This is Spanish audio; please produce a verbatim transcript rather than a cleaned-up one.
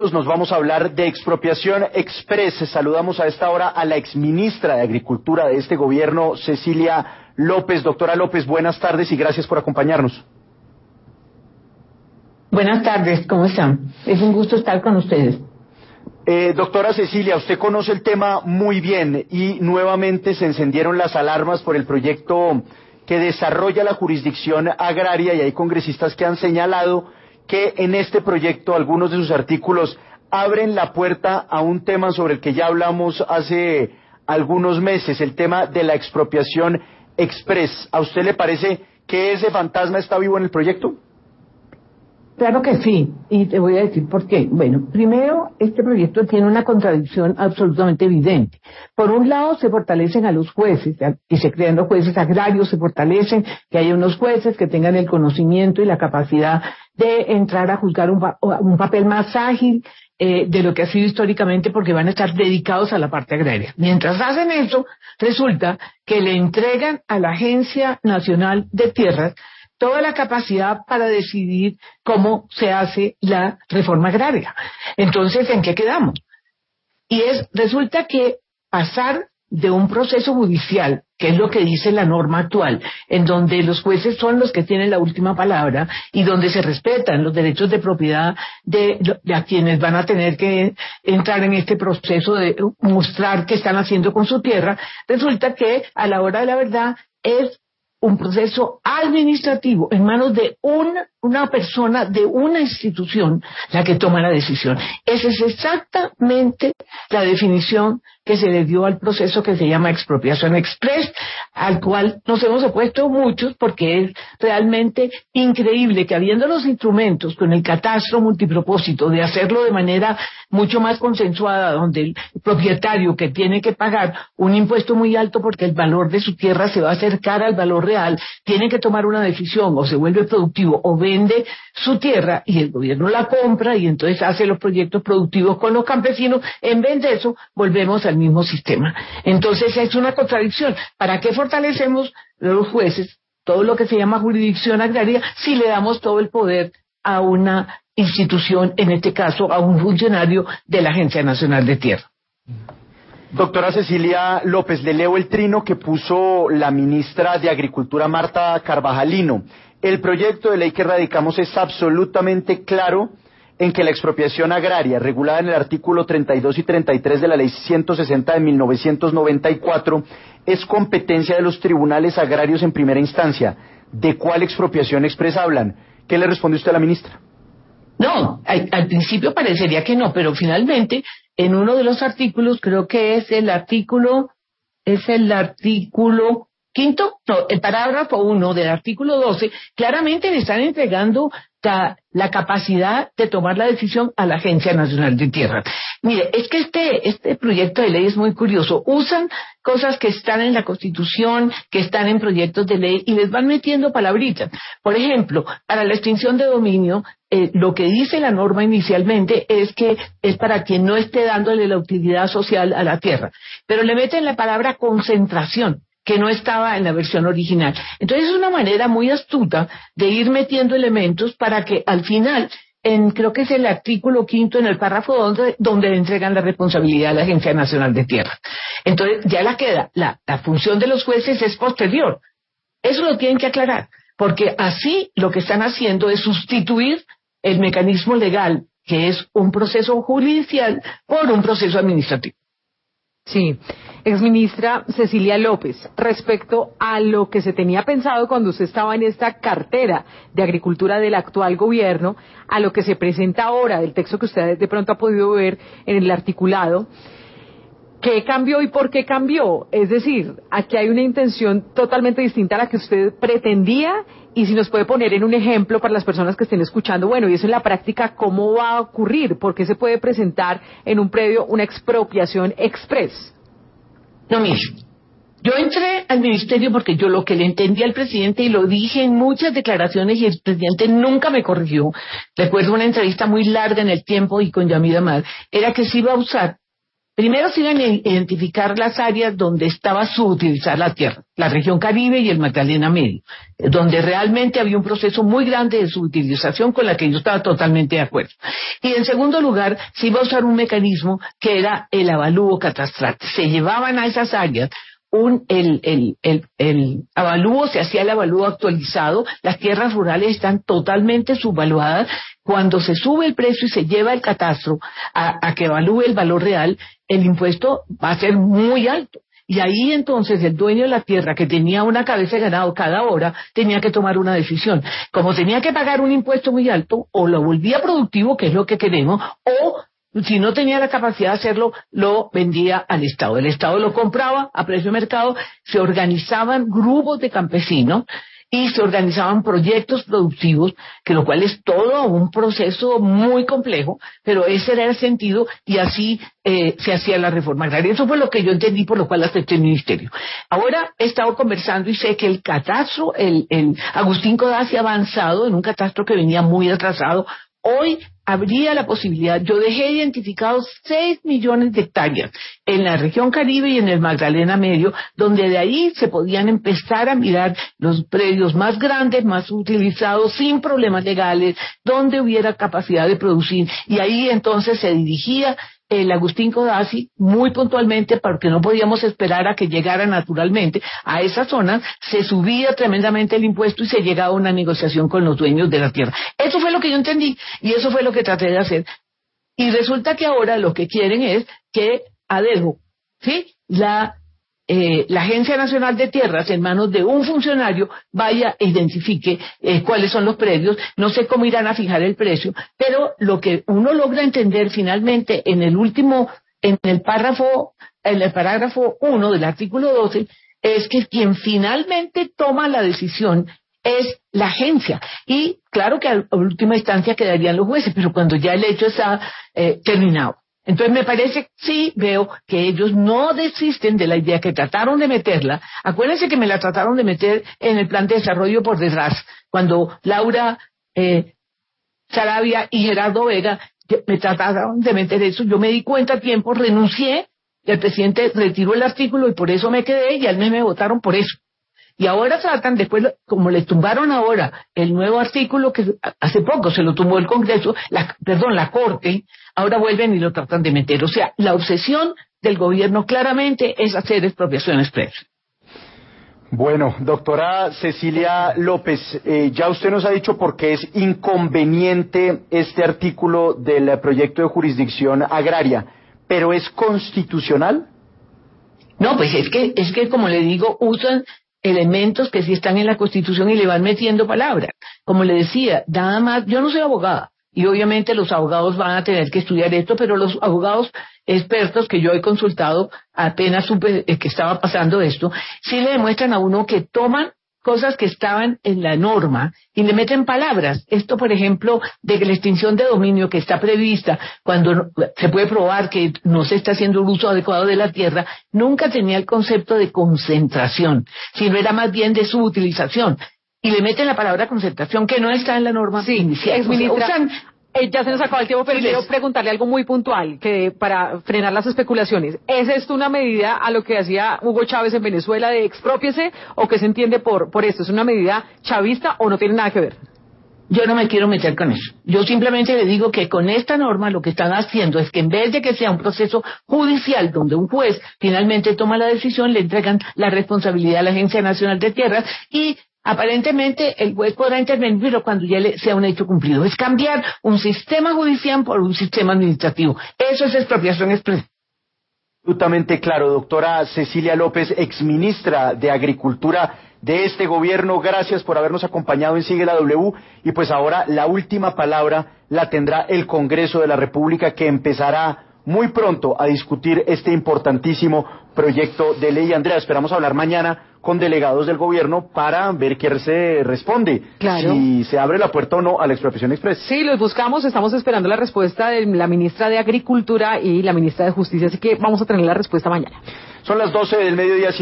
Nos vamos a hablar de expropiación express. Saludamos a esta hora a la exministra de Agricultura de este gobierno, Cecilia López. Doctora López, buenas tardes y gracias por acompañarnos. Buenas tardes, ¿cómo están? Es un gusto estar con ustedes. Eh, doctora Cecilia, usted conoce el tema muy bien y nuevamente se encendieron las alarmas por el proyecto que desarrolla la jurisdicción agraria y hay congresistas que han señalado que en este proyecto algunos de sus artículos abren la puerta a un tema sobre el que ya hablamos hace algunos meses, el tema de la expropiación express. ¿A usted le parece que ese fantasma está vivo en el proyecto? Claro que sí, y te voy a decir por qué. Bueno, primero, este proyecto tiene una contradicción absolutamente evidente. Por un lado, se fortalecen a los jueces, y se crean los jueces agrarios, se fortalecen, que haya unos jueces que tengan el conocimiento y la capacidad de entrar a juzgar un, pa un papel más ágil eh, de lo que ha sido históricamente, porque van a estar dedicados a la parte agraria. Mientras hacen eso, resulta que le entregan a la Agencia Nacional de Tierras toda la capacidad para decidir cómo se hace la reforma agraria. Entonces, ¿en qué quedamos? Y es, resulta que pasar de un proceso judicial, que es lo que dice la norma actual, en donde los jueces son los que tienen la última palabra y donde se respetan los derechos de propiedad de, de a quienes van a tener que entrar en este proceso de mostrar qué están haciendo con su tierra, resulta que a la hora de la verdad es un proceso administrativo en manos de una, una persona, de una institución, la que toma la decisión. Esa es exactamente la definición que se le dio al proceso que se llama expropiación express, al cual nos hemos opuesto muchos porque es realmente increíble que habiendo los instrumentos con el catastro multipropósito de hacerlo de manera mucho más consensuada, donde el propietario que tiene que pagar un impuesto muy alto porque el valor de su tierra se va a acercar al valor real, tiene que tomar una decisión, o se vuelve productivo o vende su tierra y el gobierno la compra y entonces hace los proyectos productivos con los campesinos. En vez de eso, volvemos al mismo sistema. Entonces es una contradicción. ¿Para qué fortalecemos los jueces, todo lo que se llama jurisdicción agraria, si le damos todo el poder a una institución, en este caso a un funcionario de la Agencia Nacional de Tierra? Doctora Cecilia López, le leo el trino que puso la ministra de Agricultura, Marta Carvajalino. El proyecto de ley que radicamos es absolutamente claro en que la expropiación agraria, regulada en el artículo treinta y dos y treinta y tres de la ley ciento sesenta de mil novecientos noventa y cuatro, es competencia de los tribunales agrarios en primera instancia. ¿De cuál expropiación expresa hablan? ¿Qué le responde usted a la ministra? No, al, al principio parecería que no, pero finalmente en uno de los artículos, creo que es el artículo, es el artículo quinto, no, el parágrafo uno del artículo doce, claramente le están entregando la, la capacidad de tomar la decisión a la Agencia Nacional de Tierra. Mire, es que este, este proyecto de ley es muy curioso. Usan cosas que están en la Constitución, que están en proyectos de ley y les van metiendo palabritas. Por ejemplo, para la extinción de dominio, eh, lo que dice la norma inicialmente es que es para quien no esté dándole la utilidad social a la tierra. Pero le meten la palabra concentración, que no estaba en la versión original. Entonces es una manera muy astuta de ir metiendo elementos para que al final, en creo que es el artículo quinto, en el párrafo donde, donde le entregan la responsabilidad a la Agencia Nacional de Tierra. Entonces ya la queda, la, la función de los jueces es posterior. Eso lo tienen que aclarar, porque así lo que están haciendo es sustituir el mecanismo legal, que es un proceso judicial, por un proceso administrativo. Sí, exministra Cecilia López, respecto a lo que se tenía pensado cuando usted estaba en esta cartera de agricultura del actual gobierno, a lo que se presenta ahora del texto que usted de pronto ha podido ver en el articulado, ¿qué cambió y por qué cambió? Es decir, aquí hay una intención totalmente distinta a la que usted pretendía, y si nos puede poner en un ejemplo para las personas que estén escuchando, bueno, y eso en la práctica, ¿cómo va a ocurrir? ¿Por qué se puede presentar en un predio una expropiación express? No, mire, yo entré al ministerio porque yo lo que le entendí al presidente, y lo dije en muchas declaraciones y el presidente nunca me corrigió, recuerdo una entrevista muy larga en El Tiempo y con Yamid Amad, era que se iba a usar Primero se iban a identificar las áreas donde estaba subutilizada la tierra, la región Caribe y el Magdalena Medio, donde realmente había un proceso muy grande de subutilización con la que yo estaba totalmente de acuerdo. Y en segundo lugar, se iba a usar un mecanismo que era el avalúo catastral. Se llevaban a esas áreas Un, el, el, el, el avalúo, se hacía el avalúo actualizado, las tierras rurales están totalmente subvaluadas. Cuando se sube el precio y se lleva el catastro a, a que evalúe el valor real, el impuesto va a ser muy alto. Y ahí entonces el dueño de la tierra, que tenía una cabeza de ganado cada hora, tenía que tomar una decisión. Como tenía que pagar un impuesto muy alto, o lo volvía productivo, que es lo que queremos, o si no tenía la capacidad de hacerlo, lo vendía al Estado. El Estado lo compraba a precio de mercado, se organizaban grupos de campesinos y se organizaban proyectos productivos, que lo cual es todo un proceso muy complejo, pero ese era el sentido y así eh, se hacía la reforma agraria. Eso fue lo que yo entendí, por lo cual acepté el ministerio. Ahora he estado conversando y sé que el catastro, el, el Agustín Codazzi ha avanzado en un catastro que venía muy atrasado. Hoy habría la posibilidad, yo dejé identificados seis millones de hectáreas en la región Caribe y en el Magdalena Medio, donde de ahí se podían empezar a mirar los predios más grandes, más utilizados, sin problemas legales, donde hubiera capacidad de producir, y ahí entonces se dirigía el Agustín Codazzi muy puntualmente, porque no podíamos esperar a que llegara naturalmente a esa zona, se subía tremendamente el impuesto y se llegaba a una negociación con los dueños de la tierra. Eso fue lo que yo entendí y eso fue lo que traté de hacer. Y resulta que ahora lo que quieren es que Adejo, ¿sí?, la Eh, la Agencia Nacional de Tierras, en manos de un funcionario, vaya e identifique eh, cuáles son los predios. No sé cómo irán a fijar el precio, pero lo que uno logra entender finalmente en el último, en el párrafo, en el parágrafo uno del artículo doce, es que quien finalmente toma la decisión es la agencia. Y claro que a última instancia quedarían los jueces, pero cuando ya el hecho está eh, terminado. Entonces me parece, sí, veo que ellos no desisten de la idea que trataron de meterla. Acuérdense que me la trataron de meter en el plan de desarrollo por detrás, cuando Laura eh, Saravia y Gerardo Vega me trataron de meter eso. Yo me di cuenta a tiempo, renuncié, y el presidente retiró el artículo y por eso me quedé, y al mes me votaron por eso. Y ahora tratan, después, como le tumbaron ahora el nuevo artículo que hace poco se lo tumbó el Congreso, la, perdón, la Corte, ahora vuelven y lo tratan de meter. O sea, la obsesión del gobierno claramente es hacer expropiación express. Bueno, doctora Cecilia López, eh, ya usted nos ha dicho por qué es inconveniente este artículo del proyecto de jurisdicción agraria, pero ¿es constitucional? No, pues es que, es que como le digo, usan elementos que sí están en la Constitución y le van metiendo palabras. Como le decía, nada más, yo no soy abogada, y obviamente los abogados van a tener que estudiar esto, pero los abogados expertos que yo he consultado, apenas supe que estaba pasando esto, sí le demuestran a uno que toman cosas que estaban en la norma y le meten palabras. Esto, por ejemplo, de que la extinción de dominio que está prevista cuando se puede probar que no se está haciendo un uso adecuado de la tierra, nunca tenía el concepto de concentración, sino era más bien de subutilización. Y le meten la palabra concentración que no está en la norma. Sí, inicial. exministra, O sea, usan, Eh, ya se nos acabó el tiempo, pero quiero preguntarle algo muy puntual que para frenar las especulaciones. ¿Es esto una medida a lo que hacía Hugo Chávez en Venezuela de exprópiese o qué se entiende por, por esto? ¿Es una medida chavista o no tiene nada que ver? Yo no me quiero meter con eso. Yo simplemente le digo que con esta norma lo que están haciendo es que en vez de que sea un proceso judicial donde un juez finalmente toma la decisión, le entregan la responsabilidad a la Agencia Nacional de Tierras y aparentemente el juez podrá intervenir, pero cuando ya le sea un hecho cumplido. Es cambiar un sistema judicial por un sistema administrativo. Eso es expropiación expresa. Absolutamente claro, doctora Cecilia López, exministra de Agricultura de este gobierno. Gracias por habernos acompañado en Sigue la W. Y pues ahora la última palabra la tendrá el Congreso de la República, que empezará muy pronto a discutir este importantísimo proyecto de ley. Andrea, esperamos hablar mañana con delegados del gobierno para ver qué se responde, claro, si se abre la puerta o no a la expropiación express. Sí, los buscamos, estamos esperando la respuesta de la ministra de Agricultura y la ministra de Justicia, así que vamos a tener la respuesta mañana. Son las doce del mediodía.